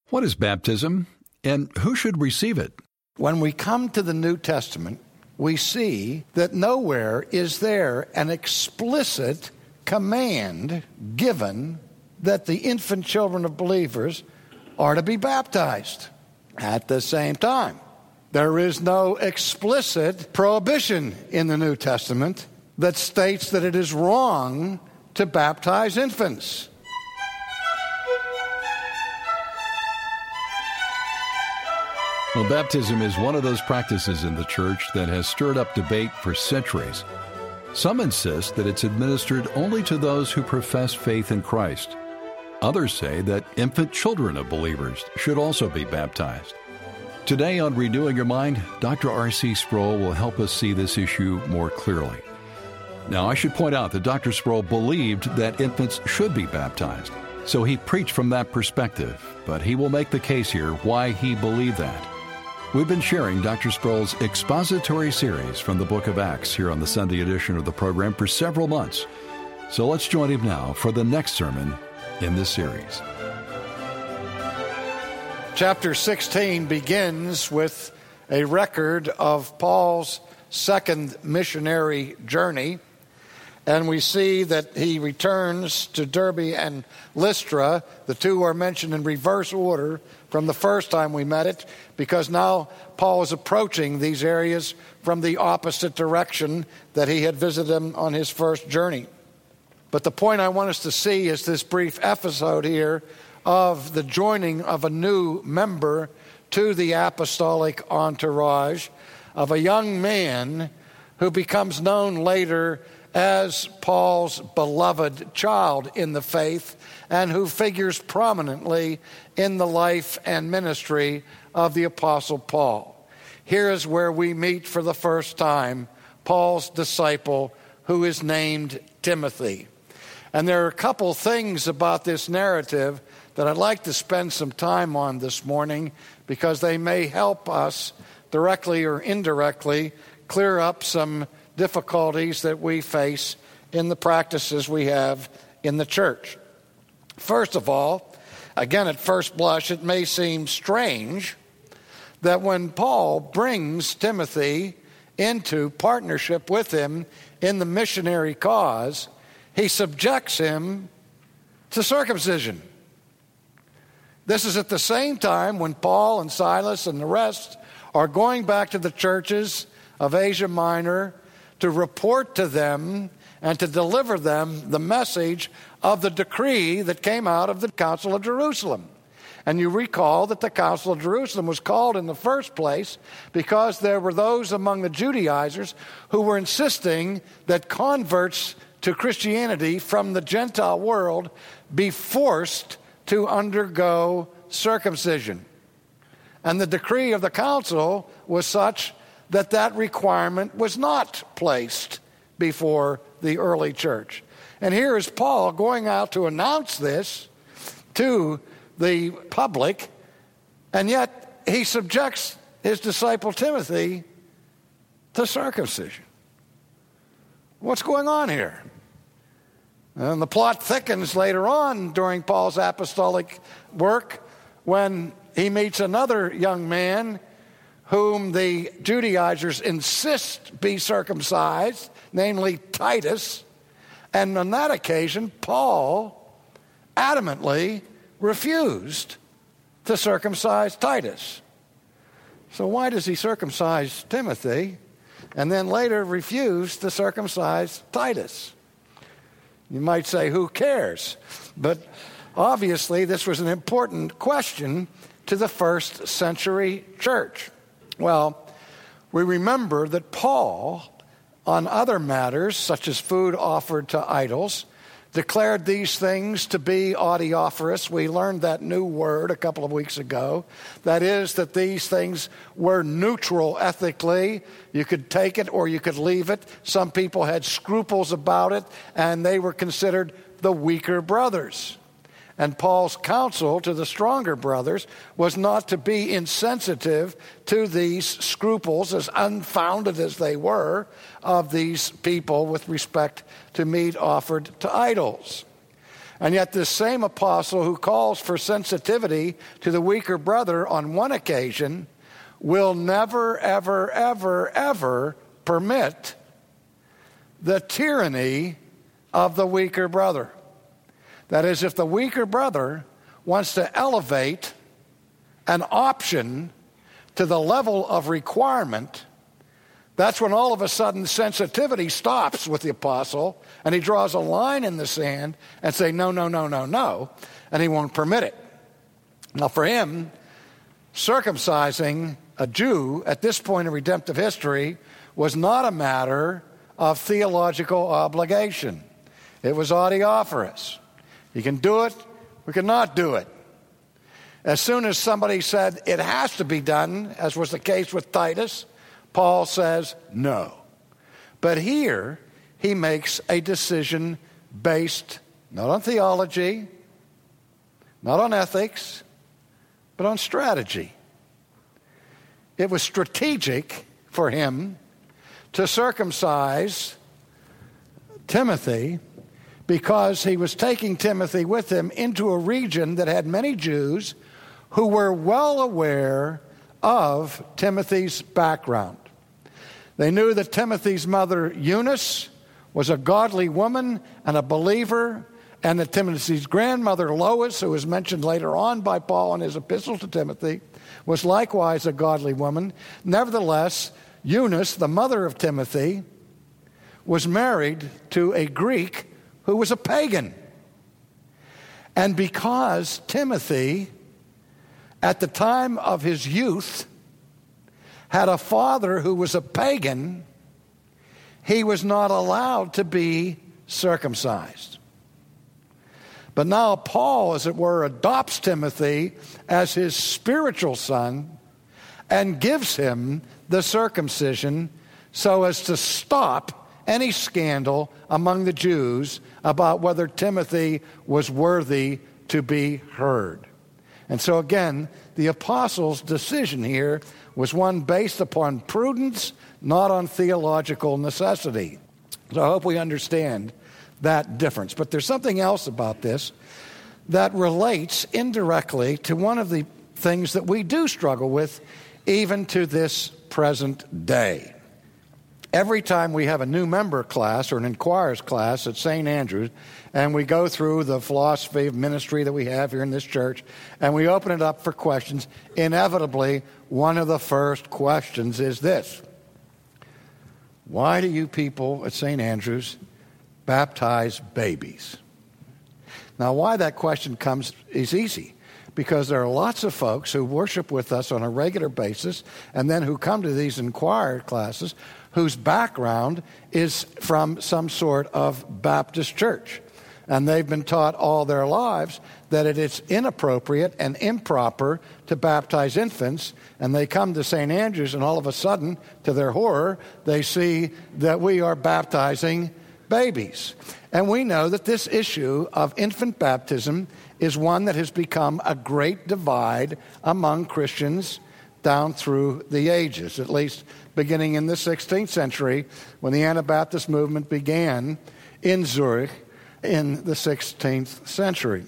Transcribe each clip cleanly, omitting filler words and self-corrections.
What is baptism, and who should receive it? When we come to the New Testament, we see that nowhere is there an explicit command given that the infant children of believers are to be baptized. At the same time, there is no explicit prohibition in the New Testament that states that it is wrong to baptize infants. Well, baptism is one of those practices in the church that has stirred up debate for centuries. Some insist that it's administered only to those who profess faith in Christ. Others say that infant children of believers should also be baptized. Today on Renewing Your Mind, Dr. R.C. Sproul will help us see this issue more clearly. Now, I should point out that Dr. Sproul believed that infants should be baptized, so he preached from that perspective, but he will make the case here why he believed that. We've been sharing Dr. Sproul's expository series from the book of Acts here on the Sunday edition of the program for several months. So let's join him now for the next sermon in this series. Chapter 16 begins with a record of Paul's second missionary journey, and we see that he returns to Derbe and Lystra. The two are mentioned in reverse order from the first time we met it, because now Paul is approaching these areas from the opposite direction that he had visited them on his first journey. But the point I want us to see is this brief episode here of the joining of a new member to the apostolic entourage of a young man who becomes known later as Paul's beloved child in the faith, and who figures prominently in the life and ministry of the Apostle Paul. Here is where we meet for the first time Paul's disciple, who is named Timothy. And there are a couple things about this narrative that I'd like to spend some time on this morning, because they may help us directly or indirectly clear up some difficulties that we face in the practices we have in the church. First of all, again, at first blush, it may seem strange that when Paul brings Timothy into partnership with him in the missionary cause, he subjects him to circumcision. This is at the same time when Paul and Silas and the rest are going back to the churches of Asia Minor to report to them and to deliver them the message of the decree that came out of the Council of Jerusalem. And you recall that the Council of Jerusalem was called in the first place because there were those among the Judaizers who were insisting that converts to Christianity from the Gentile world be forced to undergo circumcision. And the decree of the council was such that that requirement was not placed before the early church. And here is Paul going out to announce this to the public, and yet he subjects his disciple Timothy to circumcision. What's going on here? And the plot thickens later on during Paul's apostolic work when he meets another young man whom the Judaizers insist be circumcised, namely Titus. And on that occasion, Paul adamantly refused to circumcise Titus. So why does he circumcise Timothy and then later refuse to circumcise Titus? You might say, who cares? But obviously this was an important question to the first century church. Well, we remember that Paul, on other matters, such as food offered to idols, declared these things to be adiaphorous. We learned that new word a couple of weeks ago. That is, that these things were neutral ethically. You could take it or you could leave it. Some people had scruples about it, and they were considered the weaker brothers. And Paul's counsel to the stronger brothers was not to be insensitive to these scruples, as unfounded as they were, of these people with respect to meat offered to idols. And yet this same apostle who calls for sensitivity to the weaker brother on one occasion will never, ever, ever, ever permit the tyranny of the weaker brother. That is, if the weaker brother wants to elevate an option to the level of requirement, that's when all of a sudden sensitivity stops with the apostle, and he draws a line in the sand and say, no, no, no, no, no, and he won't permit it. Now for him, circumcising a Jew at this point in redemptive history was not a matter of theological obligation. It was adiaphorous. You can do it, we cannot do it. As soon as somebody said it has to be done, as was the case with Titus, Paul says no. But here, he makes a decision based not on theology, not on ethics, but on strategy. It was strategic for him to circumcise Timothy because he was taking Timothy with him into a region that had many Jews who were well aware of Timothy's background. They knew that Timothy's mother, Eunice, was a godly woman and a believer, and that Timothy's grandmother, Lois, who is mentioned later on by Paul in his epistle to Timothy, was likewise a godly woman. Nevertheless, Eunice, the mother of Timothy, was married to a Greek who was a pagan. And because Timothy, at the time of his youth, had a father who was a pagan, he was not allowed to be circumcised. But now Paul, as it were, adopts Timothy as his spiritual son and gives him the circumcision so as to stop any scandal among the Jews about whether Timothy was worthy to be heard. And so again, the apostle's decision here was one based upon prudence, not on theological necessity. So I hope we understand that difference. But there's something else about this that relates indirectly to one of the things that we do struggle with even to this present day. Every time we have a new member class or an inquirer's class at St. Andrews, and we go through the philosophy of ministry that we have here in this church, and we open it up for questions, inevitably, one of the first questions is this: why do you people at St. Andrews baptize babies? Now, why that question comes is easy, because there are lots of folks who worship with us on a regular basis and then who come to these inquiry classes whose background is from some sort of Baptist church. And they've been taught all their lives that it is inappropriate and improper to baptize infants, and they come to St. Andrews and all of a sudden, to their horror, they see that we are baptizing babies. And we know that this issue of infant baptism is one that has become a great divide among Christians down through the ages, at least beginning in the 16th century when the Anabaptist movement began in Zurich in the 16th century.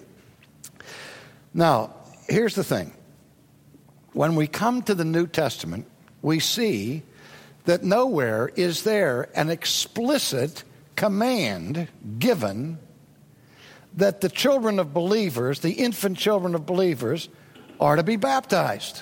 Now, here's the thing. When we come to the New Testament, we see that nowhere is there an explicit command given that the children of believers, the infant children of believers, are to be baptized.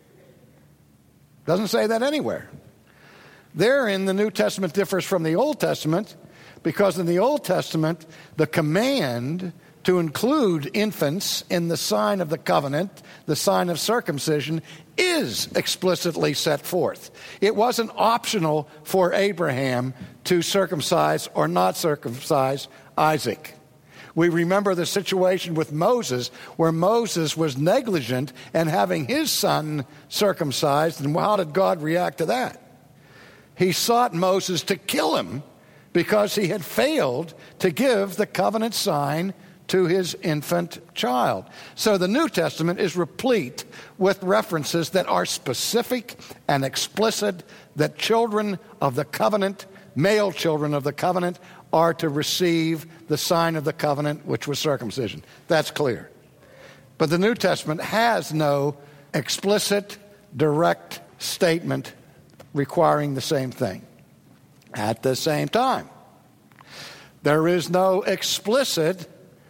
Doesn't say that anywhere. Therein, the New Testament differs from the Old Testament, because in the Old Testament, the command to include infants in the sign of the covenant, the sign of circumcision, is explicitly set forth. It wasn't optional for Abraham to circumcise or not circumcise Isaac. We remember the situation with Moses, where Moses was negligent in having his son circumcised. And how did God react to that? He sought Moses to kill him because he had failed to give the covenant sign to his infant child. So the New Testament is replete with references that are specific and explicit, that children of the covenant, male children of the covenant, are to receive the sign of the covenant, which was circumcision. That's clear. But the New Testament has no explicit, direct statement requiring the same thing. At the same time, there is no explicit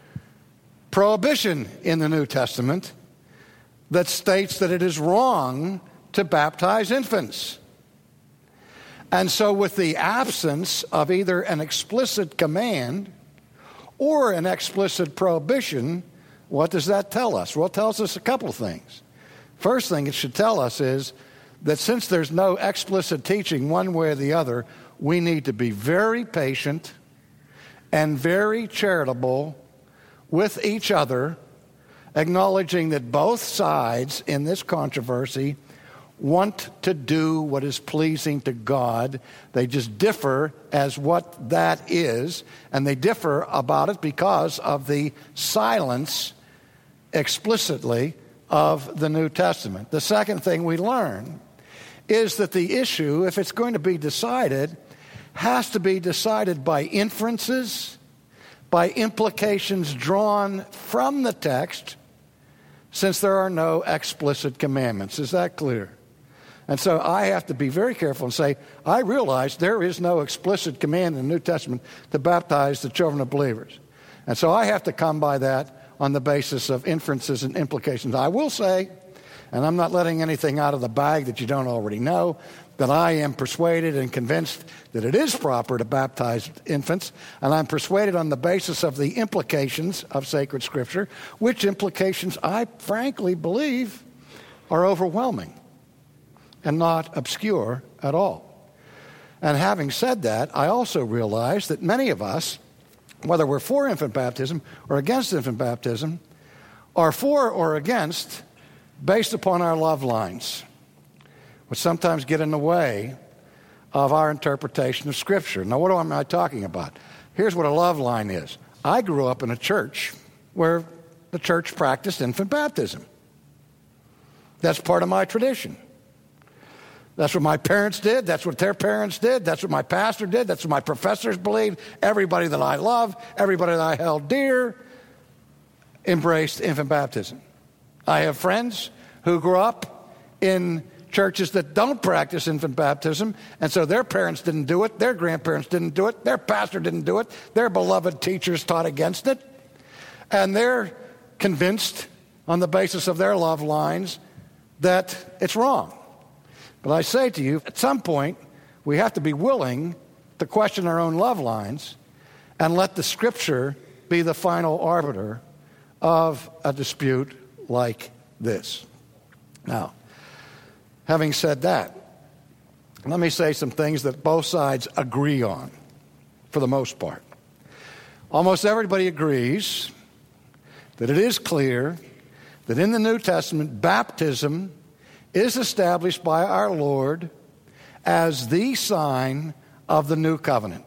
prohibition in the New Testament that states that it is wrong to baptize infants. And so with the absence of either an explicit command or an explicit prohibition, what does that tell us? Well, it tells us a couple of things. First thing it should tell us is that since there's no explicit teaching one way or the other, we need to be very patient and very charitable with each other, acknowledging that both sides in this controversy want to do what is pleasing to God. They just differ as what that is, and they differ about it because of the silence explicitly of the New Testament. The second thing we learn is that the issue, if it's going to be decided, has to be decided by inferences, by implications drawn from the text, since there are no explicit commandments. Is that clear? And so I have to be very careful and say, I realize there is no explicit command in the New Testament to baptize the children of believers. And so I have to come by that on the basis of inferences and implications. I will say, and I'm not letting anything out of the bag that you don't already know, that I am persuaded and convinced that it is proper to baptize infants, and I'm persuaded on the basis of the implications of sacred Scripture, which implications I frankly believe are overwhelming and not obscure at all. And having said that, I also realize that many of us, whether we're for infant baptism or against infant baptism, are for or against based upon our love lines, which sometimes get in the way of our interpretation of Scripture. Now, what am I talking about? Here's what a love line is. I grew up in a church where the church practiced infant baptism. That's part of my tradition. That's what my parents did. That's what their parents did. That's what my pastor did. That's what my professors believed. Everybody that I love, everybody that I held dear, embraced infant baptism. I have friends who grew up in churches that don't practice infant baptism, and so their parents didn't do it, their grandparents didn't do it, their pastor didn't do it, their beloved teachers taught against it, and they're convinced on the basis of their love lines that it's wrong. But I say to you, at some point, we have to be willing to question our own love lines and let the Scripture be the final arbiter of a dispute like this. Now, having said that, let me say some things that both sides agree on, for the most part. Almost everybody agrees that it is clear that in the New Testament, baptism is established by our Lord as the sign of the new covenant.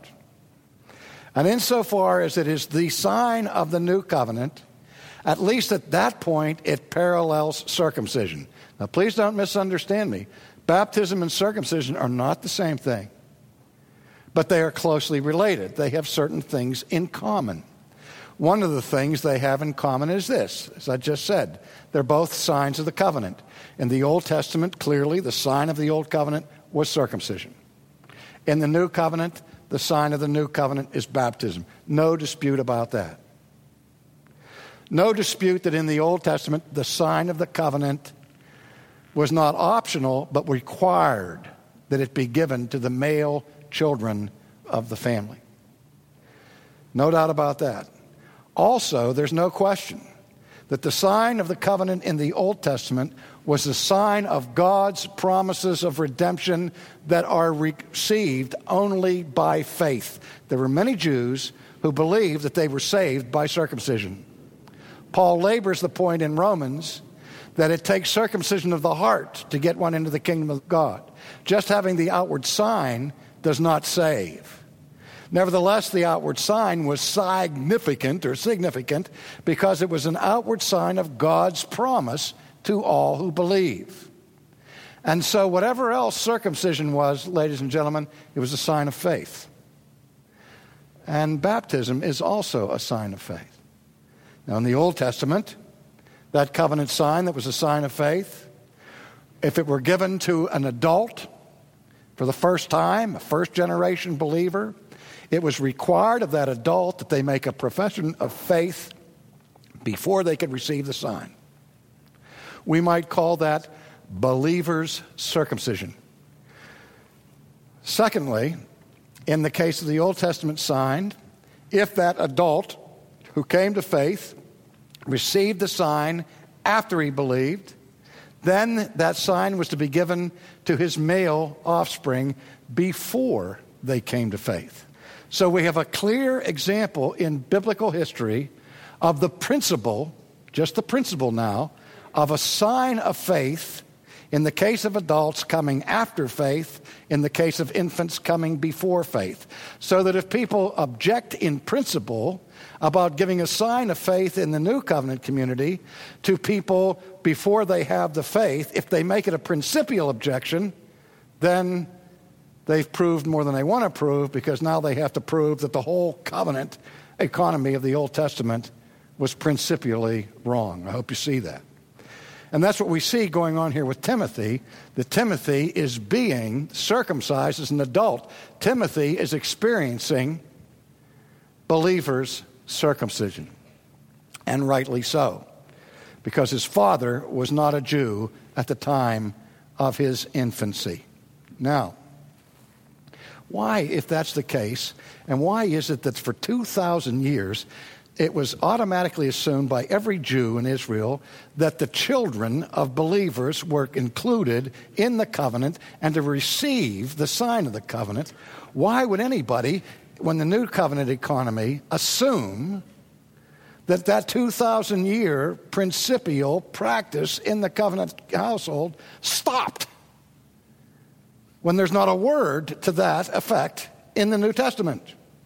And insofar as it is the sign of the new covenant, at least at that point, it parallels circumcision. Now, please don't misunderstand me. Baptism and circumcision are not the same thing, but they are closely related. They have certain things in common. One of the things they have in common is this, as I just said. They're both signs of the covenant. In the Old Testament, clearly, the sign of the Old Covenant was circumcision. In the New Covenant, the sign of the New Covenant is baptism. No dispute about that. No dispute that in the Old Testament, the sign of the covenant was not optional, but required that it be given to the male children of the family. No doubt about that. Also, there's no question that the sign of the covenant in the Old Testament was a sign of God's promises of redemption that are received only by faith. There were many Jews who believed that they were saved by circumcision. Paul labors the point in Romans that it takes circumcision of the heart to get one into the kingdom of God. Just having the outward sign does not save. Nevertheless, the outward sign was significant because it was an outward sign of God's promise to all who believe. And so whatever else circumcision was, ladies and gentlemen, it was a sign of faith. and baptism is also a sign of faith. Now, in the Old Testament, that covenant sign that was a sign of faith, if it were given to an adult for the first time, a first-generation believer, it was required of that adult that they make a profession of faith before they could receive the sign. We might call that believer's circumcision. Secondly, in the case of the Old Testament sign, if that adult who came to faith received the sign after he believed, then that sign was to be given to his male offspring before they came to faith. So we have a clear example in biblical history of the principle, just the principle now, of a sign of faith in the case of adults coming after faith, in the case of infants coming before faith. So that if people object in principle about giving a sign of faith in the New Covenant community to people before they have the faith, if they make it a principial objection, then they've proved more than they want to prove, because now they have to prove that the whole covenant economy of the Old Testament was principially wrong. I hope you see that. And that's what we see going on here with Timothy, that Timothy is being circumcised as an adult. Timothy is experiencing believers' circumcision, and rightly so, because his father was not a Jew at the time of his infancy. Now, why, if that's the case, and why is it that for 2,000 years it was automatically assumed by every Jew in Israel that the children of believers were included in the covenant and to receive the sign of the covenant? Why would anybody, when the New Covenant economy, assume that 2,000-year principial practice in the covenant household stopped when there's not a word to that effect in the New Testament?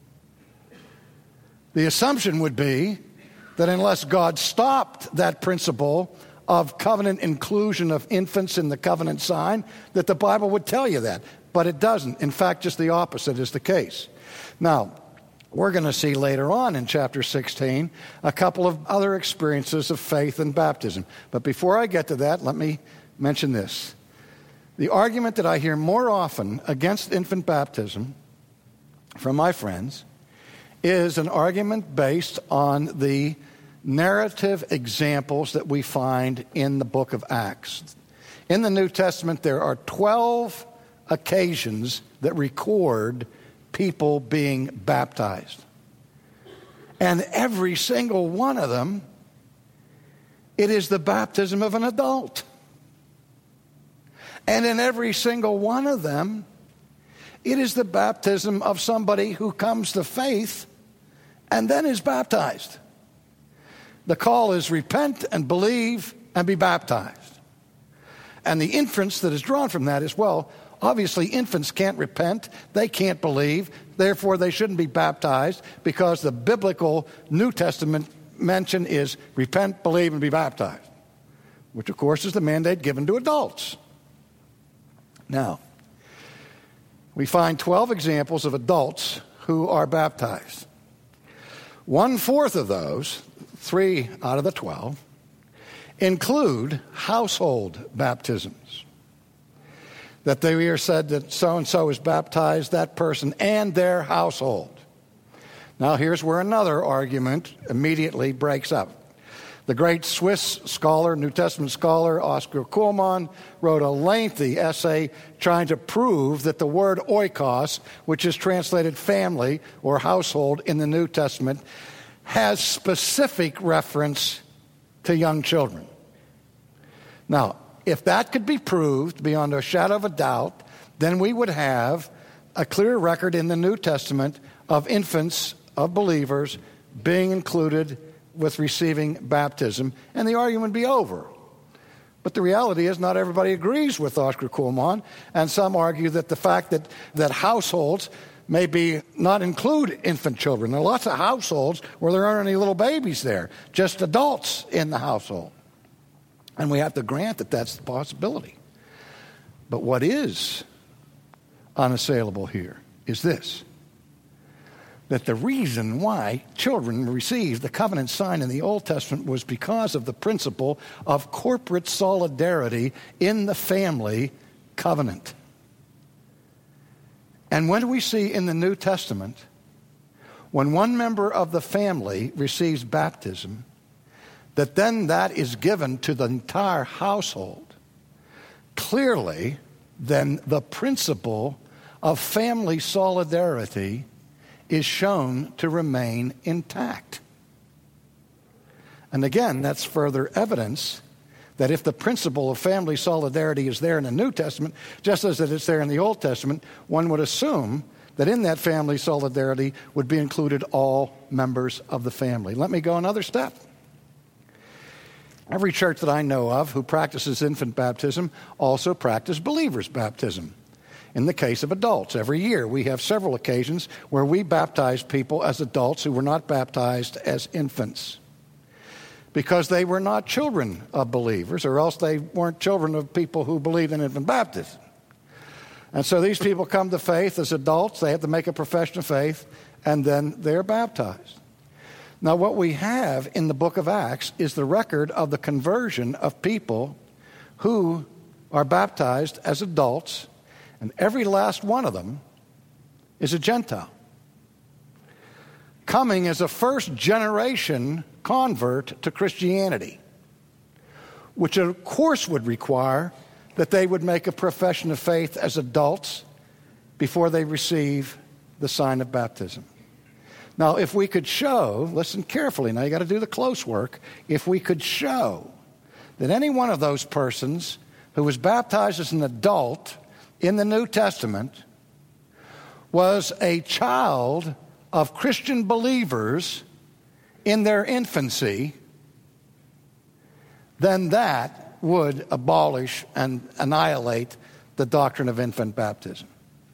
The assumption would be that unless God stopped that principle of covenant inclusion of infants in the covenant sign, that the Bible would tell you that. But it doesn't. In fact, just the opposite is the case. Now, we're going to see later on in chapter 16 a couple of other experiences of faith and baptism. But before I get to that, let me mention this. The argument that I hear more often against infant baptism from my friends is an argument based on the narrative examples that we find in the book of Acts. In the New Testament, there are 12 occasions that record people being baptized. And every single one of them, it is the baptism of an adult. And in every single one of them, it is the baptism of somebody who comes to faith and then is baptized. The call is repent and believe and be baptized. And the inference that is drawn from that is, well, obviously infants can't repent, they can't believe, therefore they shouldn't be baptized, because the biblical New Testament mention is repent, believe, and be baptized, which of course is the mandate given to adults. Now, we find 12 examples of adults who are baptized. 1/4 of those, 3 out of the 12, include household baptisms. That they are said that so-and-so is baptized, that person and their household. Now here's where another argument immediately breaks up. The great Swiss scholar, New Testament scholar, Oscar Kuhlmann, wrote a lengthy essay trying to prove that the word oikos, which is translated family or household in the New Testament, has specific reference to young children. Now, if that could be proved beyond a shadow of a doubt, then we would have a clear record in the New Testament of infants, of believers, being included with receiving baptism, and the argument would be over. But the reality is not everybody agrees with Oscar Kuhlmann, and some argue that the fact that households maybe not include infant children. There are lots of households where there aren't any little babies there, just adults in the household. And we have to grant that that's the possibility. But what is unassailable here is this. that the reason why children received the covenant sign in the Old Testament was because of the principle of corporate solidarity in the family covenant. And when do we see in the New Testament, when one member of the family receives baptism, that then that is given to the entire household? Clearly, then the principle of family solidarity is shown to remain intact. And again, that's further evidence that if the principle of family solidarity is there in the New Testament, just as it is there in the Old Testament, one would assume that in that family solidarity would be included all members of the family. Let me go another step. Every church that I know of who practices infant baptism also practices believers' baptism. In the case of adults, every year we have several occasions where we baptize people as adults who were not baptized as infants because they were not children of believers, or else they weren't children of people who believed in infant baptism. And so these people come to faith as adults. They have to make a profession of faith, and then they're baptized. Now, what we have in the book of Acts is the record of the conversion of people who are baptized as adults, and every last one of them is a Gentile, coming as a first-generation convert to Christianity, which of course would require that they would make a profession of faith as adults before they receive the sign of baptism. Now, if we could show, listen carefully, now you got to do the close work, if we could show that any one of those persons who was baptized as an adult in the New Testament was a child of Christian believers in their infancy, then that would abolish and annihilate the doctrine of infant baptism.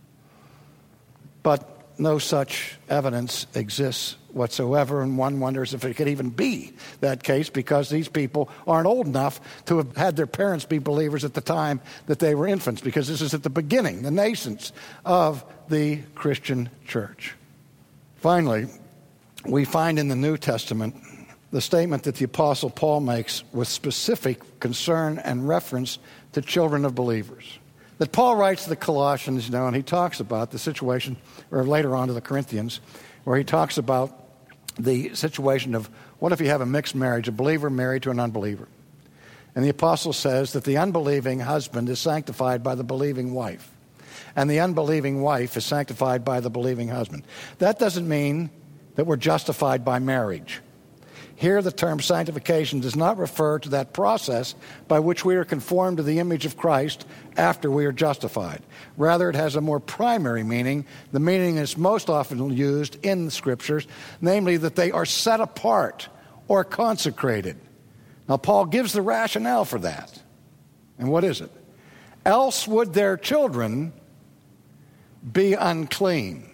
But no such evidence exists whatsoever, and one wonders if it could even be that case because these people aren't old enough to have had their parents be believers at the time that they were infants, because this is at the beginning, the nascence of the Christian church. Finally, we find in the New Testament the statement that the Apostle Paul makes with specific concern and reference to children of believers. That Paul writes to the Colossians, and he talks about the situation, or later on to the Corinthians, where he talks about the situation of what if you have a mixed marriage, a believer married to an unbeliever. And the apostle says that the unbelieving husband is sanctified by the believing wife, and the unbelieving wife is sanctified by the believing husband. That doesn't mean that we're justified by marriage. Here, the term sanctification does not refer to that process by which we are conformed to the image of Christ after we are justified. Rather, it has a more primary meaning, the meaning that's most often used in the Scriptures, namely that they are set apart or consecrated. Now, Paul gives the rationale for that. And what is it? Else would their children be unclean.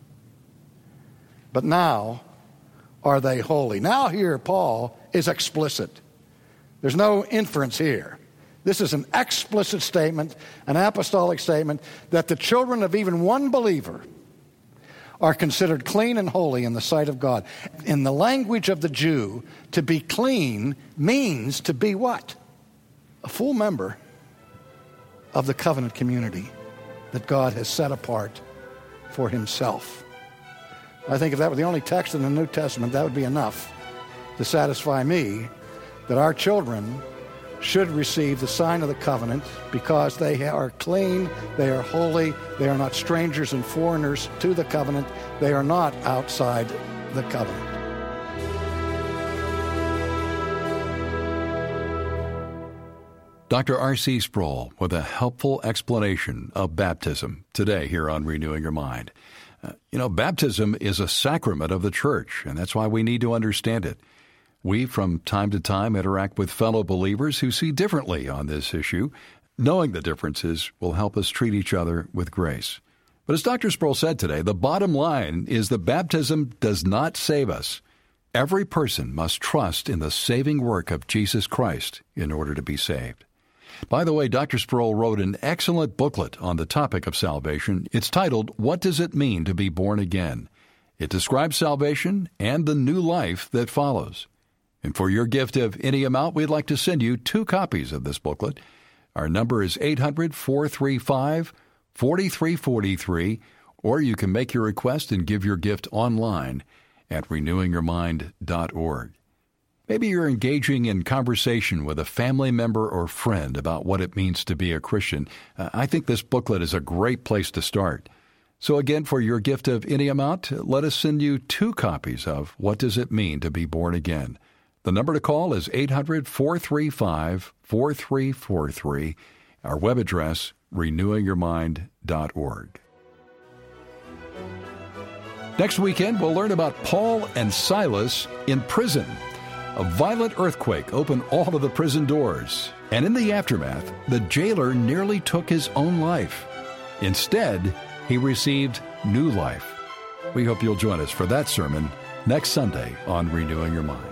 But now are they holy? Now here Paul is explicit. There's no inference here. This is an explicit statement, an apostolic statement, that the children of even one believer are considered clean and holy in the sight of God. In the language of the Jew, to be clean means to be what? A full member of the covenant community that God has set apart for himself. I think if that were the only text in the New Testament, that would be enough to satisfy me that our children should receive the sign of the covenant because they are clean, they are holy, they are not strangers and foreigners to the covenant, they are not outside the covenant. Dr. R.C. Sproul with a helpful explanation of baptism today here on Renewing Your Mind. Baptism is a sacrament of the church, and that's why we need to understand it. We, from time to time, interact with fellow believers who see differently on this issue. Knowing the differences will help us treat each other with grace. But as Dr. Sproul said today, the bottom line is that baptism does not save us. Every person must trust in the saving work of Jesus Christ in order to be saved. By the way, Dr. Sproul wrote an excellent booklet on the topic of salvation. It's titled, What Does It Mean to Be Born Again? It describes salvation and the new life that follows. And for your gift of any amount, we'd like to send you 2 copies of this booklet. Our number is 800-435-4343, or you can make your request and give your gift online at renewingyourmind.org. Maybe you're engaging in conversation with a family member or friend about what it means to be a Christian. I think this booklet is a great place to start. So again, for your gift of any amount, let us send you 2 copies of What Does It Mean to Be Born Again? The number to call is 800-435-4343. Our web address, renewingyourmind.org. Next weekend, we'll learn about Paul and Silas in prison. A violent earthquake opened all of the prison doors, and in the aftermath, the jailer nearly took his own life. Instead, he received new life. We hope you'll join us for that sermon next Sunday on Renewing Your Mind.